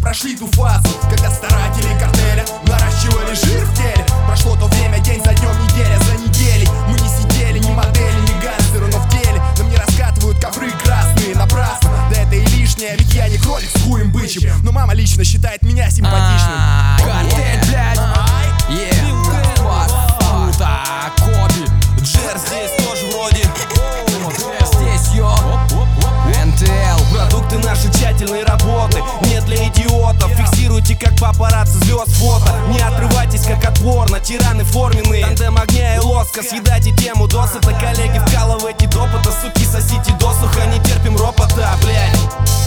прошли ту фазу, когда старатели картеля наращивали жир в теле. Прошло то время, день за днем, неделя за неделей. Мы не сидели, ни модели, ни гангстеры, но в деле нам не раскатывают ковры красные напрасно. Да это и лишнее, ведь я не кролик с хуем бычьим, но мама лично считает меня симпатичным. Картель, блядь, Коби, Джер здесь тоже вроде. Здесь йо, НТЛ. Продукты нашей тщательной работы, не для идиотов. Фиксируйте как папарацци звезд фото. Не отрывайтесь как отборно, тираны форменные. Тандем огня и лоска, съедайте тему досыта. Коллеги, вкалывайте допыта, суки, сосите досуха. Не терпим ропота, блядь.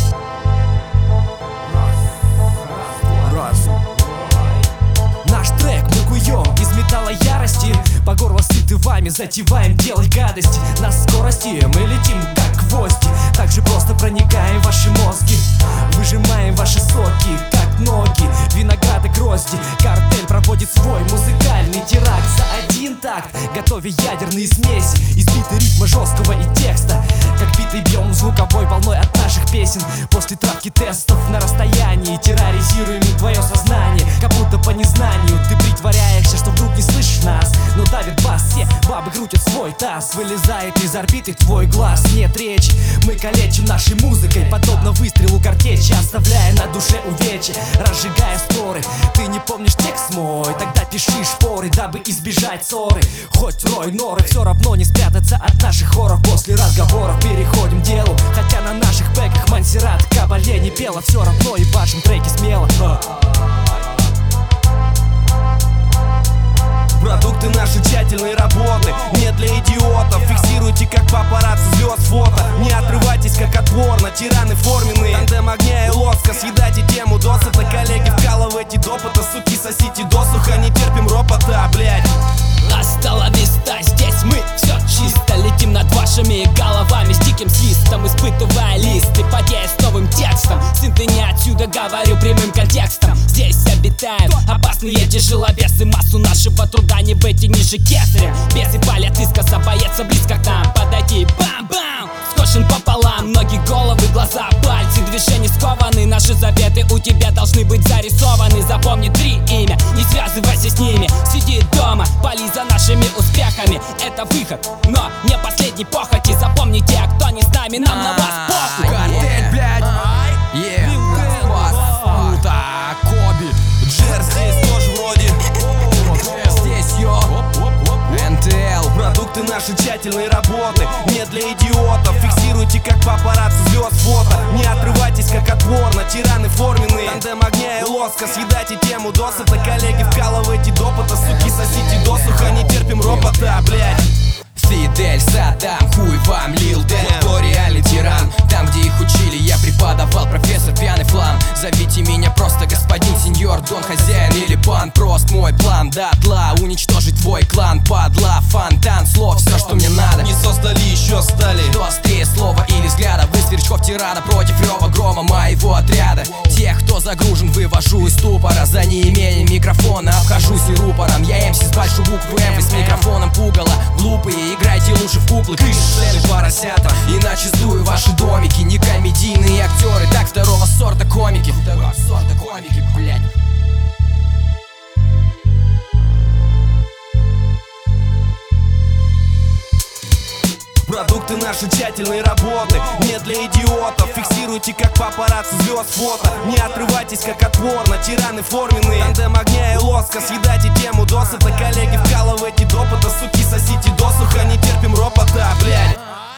Наш трек мы куем из металла ярости. По горло сыты вами, затеваем делать гадости. На скорости мы летим как гвозди. Так же просто проникаем в ваши мозги. Выжимаем ваши соки, как ноги, виноград и грозди. Картель проводит свой музыкальный теракт за один такт, готовя ядерные смеси из бита, ритма жесткого и текста. Как биты бьем звуковой волной от наших песен. После травки тестов на расстоянии терроризируем твое сознание, как будто по незнанию ты притворяешься, что вдруг не слышишь нас. Но давит бас, все бабы крутят свой таз. Вылезает из орбиты твой глаз. Нет речи, мы калечим нашей музыкой, подобно выстрелу картечи, оставляя на душе увечья, разжигая споры. Ты не помнишь текст мой? Тогда пиши шпоры, дабы избежать ссоры. Хоть рой норы, все равно не спрятаться от наших хоров. После разговоров переходим к делу, хотя на наших бэках Монсеррат Кабалье не пела. Все равно ебашим треки смело. Продукты нашей тщательной работы, не для идиотов. Фиксируйте как папарацци звезд фото. Не отрывайтесь как отборно, тираны форменные. Тандем огня и лоска, съедайте тему досыта. Коллеги, вкалывайте допыта, суки, сосите досуха. Не терпим ропота, блядь. Астала виста, здесь мы все чисто. Летим над вашими головами с диким свистом, испытывая листы, потея с новым текстом. Сын, ты не отсюда, говорю прямым контекстом. Здесь обитают опасные тяжеловесы. Массу нашего труда не выйти ниже кесаря. Бесы палят искоса, боятся близко к нам подойти. Бам-бам! Скошен пополам, ноги, головы, глаза, пальцы, движения скованы. Наши заветы у тебя должны быть зарисованы. Запомни 3 имя, не связывайся с ними. Сиди дома, пали за нашими успехами. Это выход, но не последний похоти. Запомните, кто не с нами, нам на вас похуй. Картель, блядь, Коби, Джер здесь тоже вроде. здесь йо, НТЛ. Продукты нашей тщательной работы, не для идиотов. Фиксируйте как папарацци звезд фото. Не отрывайтесь как отборно, тираны форменные. Тандем огня и лоска, съедайте тему досыта. Коллеги, вкалывайте допыта, суки, сосите досуха. Не терпим ропота, блядь. Фидель, Саддам, хуй вам, Лил Дэн. Кто реальный тиран? Там, где их учили, я преподавал, профессор пьяный флам. Зовите меня просто господин сеньор, дон, хозяин или пан. Прост мой план, дотла, уничтожить твой клан. Падла, фонтан слов, все, что мне надо. Не создали, еще стали. Кто острее слова или взгляда? Вы сверчков тирана против рева грома моего отряда. Тех, кто загружен, вывожу из ступора. За неимением микрофона обхожусь и рупором. Я МС с большой буквы М, вы с микрофоном пугало. Глупые, играйте лучше в куклы, крыши поросята. Иначе сдую ваши домики. Не комедийные актеры, так второго сорта комики. Второго сорта комики, блядь. Продукты нашей тщательной работы, не для идиотов. Фиксируйте как папарацци звезд фото. Не отрывайтесь как отборно, тираны форменные. Тандем огня и лоска, съедайте тему досыта. Коллеги, вкалывайте допыта, суки, сосите досуха. Не терпим ропота, блядь.